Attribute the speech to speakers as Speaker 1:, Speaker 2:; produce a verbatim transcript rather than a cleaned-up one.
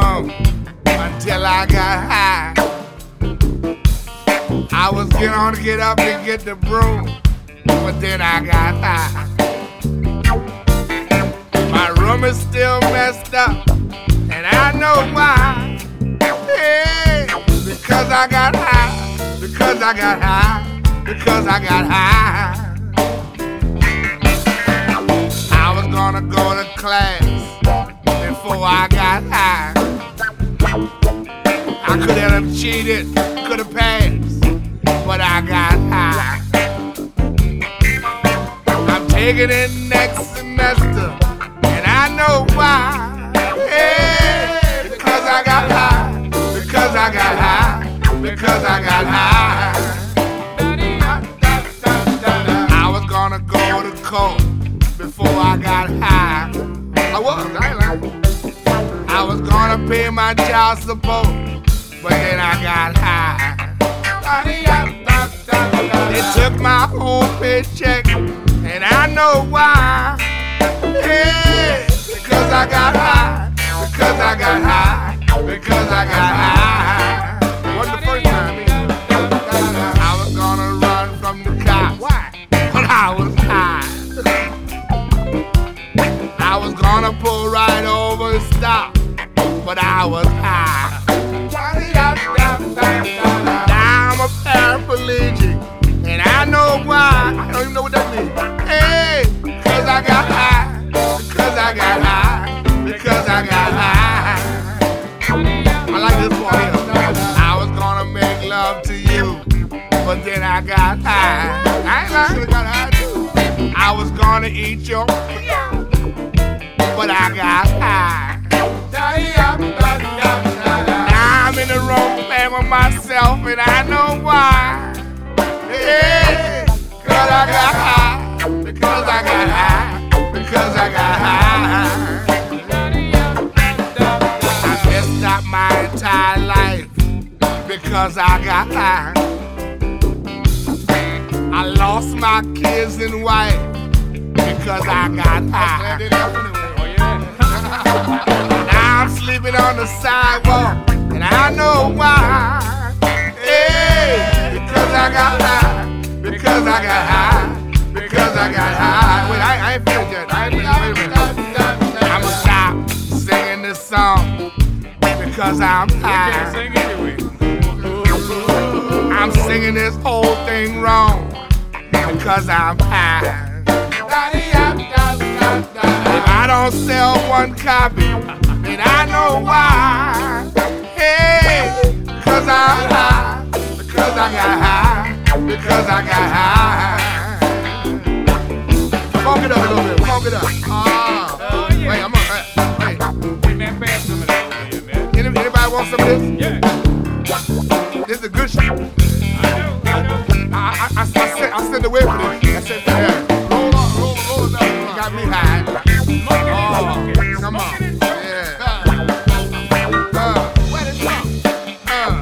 Speaker 1: rum until I got high. I was getting on to get up and get the broom, but then I got high. My room is still messed up, and I know why. Hey, because I got high, because I got high, because I got high. I was gonna go to class before I got high. I could have cheated, could have passed, but I got high. I'm taking it next semester, and I know why. Hey, because I got high, because I got high, because I got high. I was gonna go to court before I got high. I was, I ain't lying. I was gonna pay my child support, but then I got high. They took my whole paycheck, and I know why. Hey, because I got high, because I got high, because I got high. Wasn't the first time either. I was gonna run from the cops, but I was high. I was gonna pull right over and stop, but I was high. Now I'm a paraplegic, and I know why. I don't even know what that means. Hey, because I got high, because I got high, because I got high. I like this one here. I was gonna make love to you, but then I got high. I ain't lying, I got high too. I was gonna eat your, but I got high. Now I'm in the wrong bag with myself, and I know why. Yeah, because I got high, because I got high, because I got high. I messed up my entire life because I got high. I lost my kids and wife because I got high. Now I'm sleeping on the sidewalk, and I know why. Hey, because I got high, because I got high, because I got high. Wait, I, I ain't finished yet. I ain't finished. Wait a minute. I'ma stop singing this song because I'm high. I'm singing this whole thing wrong because I'm high. If I don't sell one copy, then I know why. Hey, because I'm high, because I got high, because I got high. Funk it up a little bit, funk it up. Ah, oh, yeah. Wait, I'm on. Uh, wait. Any, anybody want some of this? Yeah. This is a good shit. I know, I know. I, I, I, I, sent, I sent away for this. I sent it. Roll on, roll, roll up. Got me high. Oh, come on. Yeah. Uh, where is it? Uh.